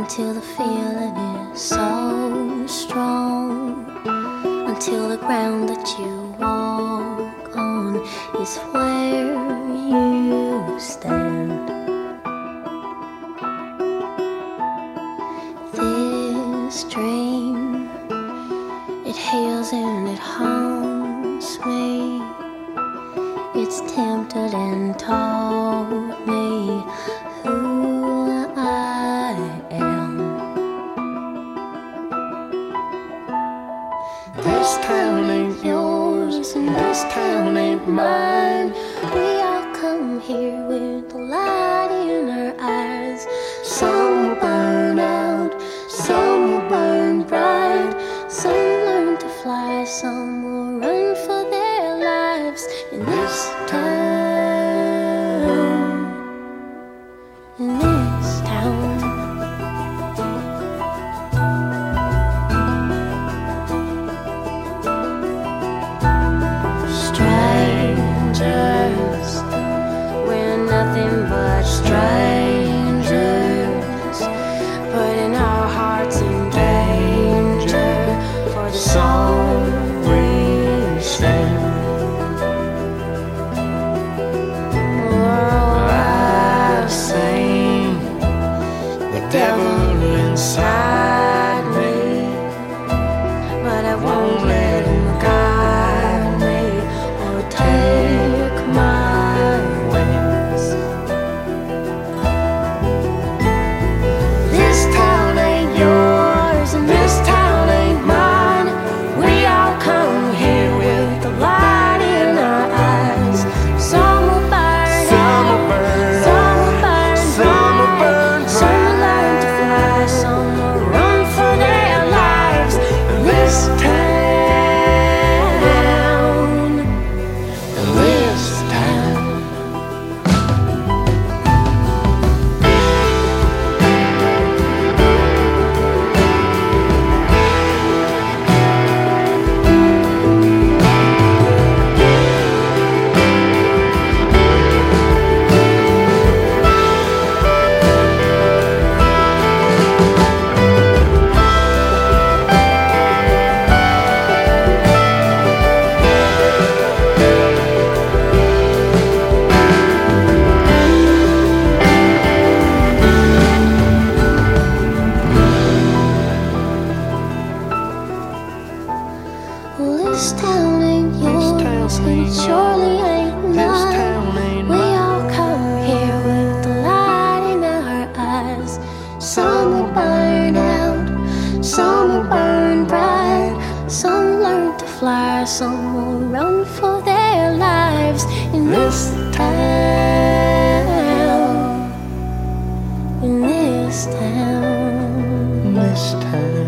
until the feeling is so strong, until the ground that you walk on is where you stand. This dream, it heals and it haunts me. It's tempted and taught me who I am. This town ain't yours and this town ain't mine. We all come here with the light in our eyes. Some will burn out, some will burn bright. Some learn to fly, some will run for their lives in this town, in this town. Strangers, we're nothing but strangers, putting our hearts in danger for the song we sing. Oh, I've seen the devil inside me, but I won't let him guide me or take my wings. This town ain't yours and this town ain't mine. We all come here with the light in our eyes. Some will burn, Some will burn, some will burn, some will burn some will learn to fly, some will run for their lives in this town, in this town. Well, this town ain't yours and it surely ain't this mine. town ain't We all come here with the light in our eyes. Some will burn out, some will burn bright. Some learn to fly, some will run for their lives in this town, in this town. this town.